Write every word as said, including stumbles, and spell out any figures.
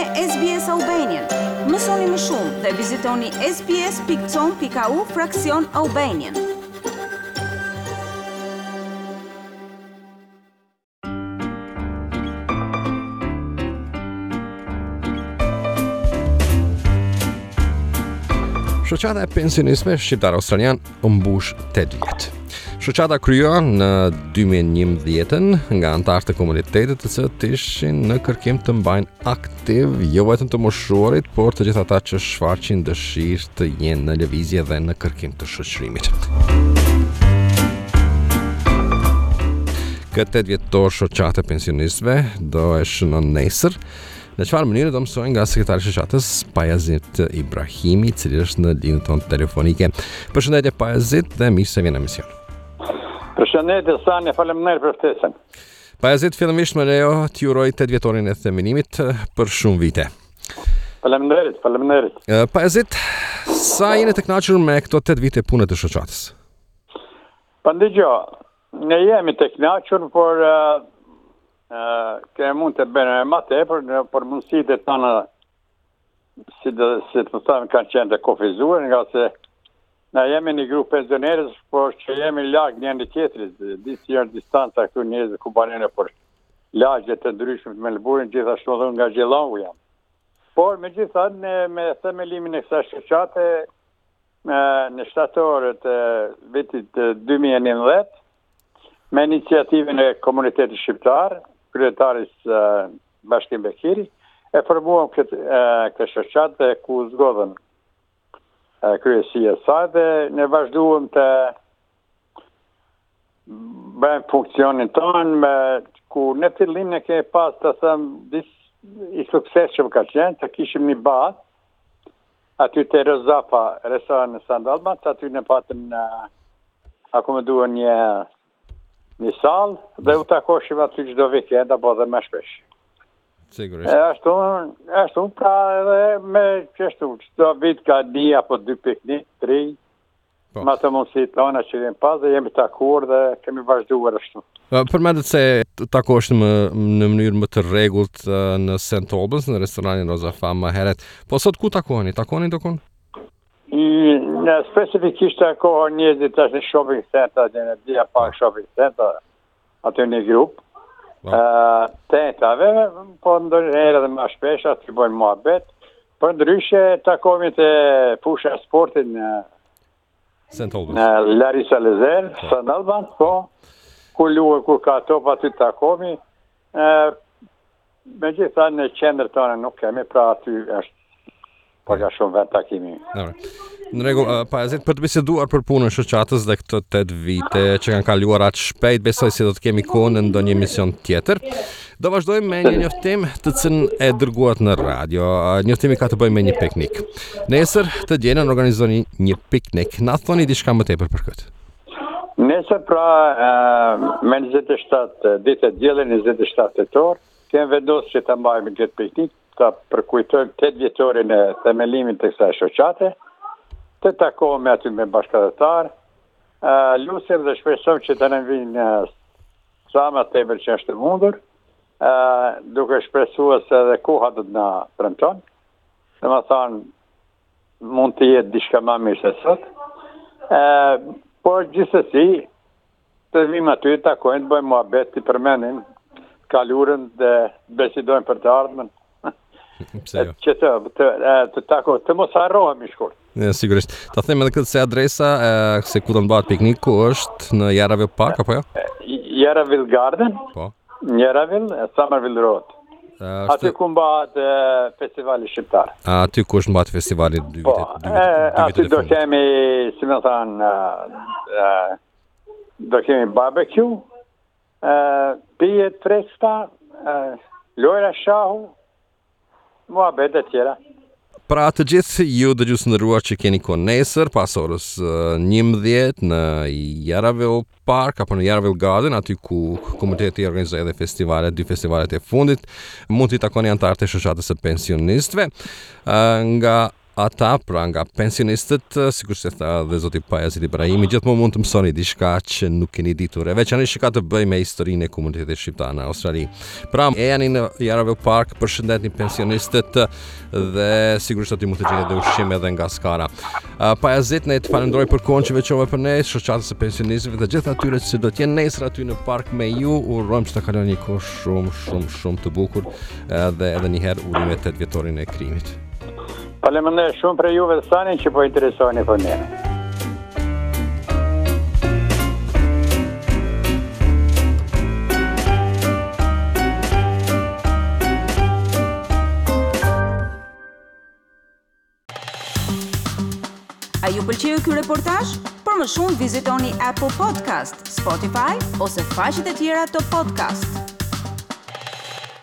S B S Albanian. Mësoni më shumë dhe vizitoni sbs.com.au fraksion Albanian. Shoqata e pensionistëve shqiptar australian u mbush tetë vjet. Shoqata krijohet në dy mijë e njëmbëdhjetë nga anëtarë të komunitetit të cilët ishin në kërkim të mbajnë aktiv jo vetëm të moshuarit, por të gjithë ata që shfaqin dëshirë të jenë në lëvizje dhe në kërkim të shoqërimit. Këtë tetë vjetor shoqata e pensionistëve do e shënon nesër. Në çfarë mënyrë do mësojnë nga sekretari i shoqatës Pajazit Ibrahimi, i cili është në linjën tonë telefonike. Përshëndetje Pajazit dhe mirë se vjen në emision. Përshëndetje Sani, faleminderit për ftesën. Pajazit, fillimisht më lejo t'ju uroj tetë vjetorin e themenimit për shumë vite. Faleminderit, faleminderit. Pajazit, sa jeni të kënaqur me këto tetë vite pune të shoqatës? Po ndëgjoj, ne jemi të kënaqur, por uh... Uh, ke mund të bëjnë më tepër për mundësitë tona, si të si të thonë, kanë qenë të kufizuar, nga se na jemi një grup pensionerës, por që jemi larg njëri tjetrit, disi janë distanca këtu njerëz ku banë për lagje të ndryshme të Melbourne, gjithashtu edhe nga Gjellahu jam. Por megjithatë ne me themelimin e kësaj shoqate në shtator të vitit dy mijë e njëmbëdhjetë, me iniciativën e komunitetit shqiptar, kryetaris uh, Bashkim Bekiri, e formuam këtë uh, këtë shoqatë ku zgodhen uh, kryesia e saj dhe ne vazhduam të bëjmë funksionin tonë, me, ku në fillim ne kemi pas të them dis i suksesshëm ka qenë, të kishim një bazë aty te Rozafa, restoran në Sandalban, aty ne patëm uh, ako më duhen një një salë dhe u takoshim aty çdo vikend apo dhe më shpesh. Sigurisht. E ashtu, ashtu pra edhe me çështu, çdo vit ka një apo dy piknik, tri. Po. Ma të mundësit tona që jemi pas dhe jemi takuar dhe kemi vazhduar ashtu. Përmendet se takoshim në mënyrë më të rregullt në Saint Albans, në restoranin Rozafa më herët. Po sot ku takoheni? Takoni dokun? Në specifikisht e kohë njëzit është në shopping center, në dhja pak shopping center, aty një grup, uh, tentave, po ndonjëherë edhe më shpesh, aty bojnë muhabet, po ndryshe takomi të fusha sportin në Saint Albans. Në Larisa Lezer, Saint Albans, po, ku luë, ku ka top, aty takomi, uh, me gjitha në qendër tonë nuk kemi, pra aty është po ka shumë vend takimi. Në rregull, uh, Pajazit, për të biseduar për punën e shoqatës dhe këto tetë vite që kanë kaluar aq shpejt, besoj se do të kemi kohë në ndonjë emision tjetër. Do vazhdojmë me një njoftim të cilën e dërguat në radio. Uh, njoftimi ka të bëjë me një piknik. Nesër të dielën organizoni një piknik. Na thoni diçka më tepër për këtë. Nesër pra uh, me njëzet e shtatë ditë e dielën, njëzet e shtatë tetor, kemi vendosur që ta mbajmë këtë piknik, ta përkujtojmë tetë vjetorin e themelimit të kësaj shoqate, të takohemi aty me bashkëdhetar, uh, lutem dhe shpresojmë që të në vinë uh, sa më tepër që është mundur, uh, duke shpresuar se edhe koha do të na premton. Domethënë mund të jetë diçka më mirë se sot. Uh, por gjithsesi të vim aty, të takojmë, të bëjmë muhabet, të përmendim kalurën dhe besidojmë për të ardhmen. Pse jo? Që të, të, të, tako, të mos harrohemi shkurt. Ja, sigurisht. Ta them edhe këtë se adresa e, se ku do të bëhet pikniku është në Yarraville Park apo jo? Yarraville Garden. Po. Yarraville, Somerville Road. Ashtë... Aty ku mbahet festivali shqiptar. A, aty ku është mbahet festivali dy vite. Po, dy vite, dy vite aty do kemi, si më thënë, do kemi barbecue, pijet freksta, lojra shahu, muhabet e tjera. Pra të gjithë ju dëgjues nderuar që keni kohë nesër pas orës uh, njëmbëdhjetë në Yarraville Park apo në Yarraville Garden, aty ku komuniteti organizoi edhe festivalet, dy festivalet e fundit, mund t'i takoni anëtarët e shoqatës së pensionistëve. Uh, nga ata, pra nga pensionistët, sikur se tha dhe zoti Pajazit Ibrahimi, gjithmonë mund të mësoni diçka që nuk keni ditur, e veçanërisht që ka të bëjë me historinë e komunitetit shqiptar në Australi. Pra, e janë në Yarraville Park, përshëndetni pensionistët dhe sigurisht do t'i mund të gjeni edhe ushqim edhe nga Skara. Uh, Pajazit, ne të falenderoj për kohën që veçove për ne, shoqatës së pensionistëve dhe gjithë atyre që do të jenë nesër aty në park me ju, urojmë që të kaloni një kohë shumë, shumë, shumë të bukur dhe edhe një herë urime të vjetorin e krimit. Faleminderit shumë për juve të tani që po interesoni për ne. A ju pëlqeu ky reportazh? Për më shumë vizitoni Apple Podcast, Spotify ose faqet e tjera të podcast.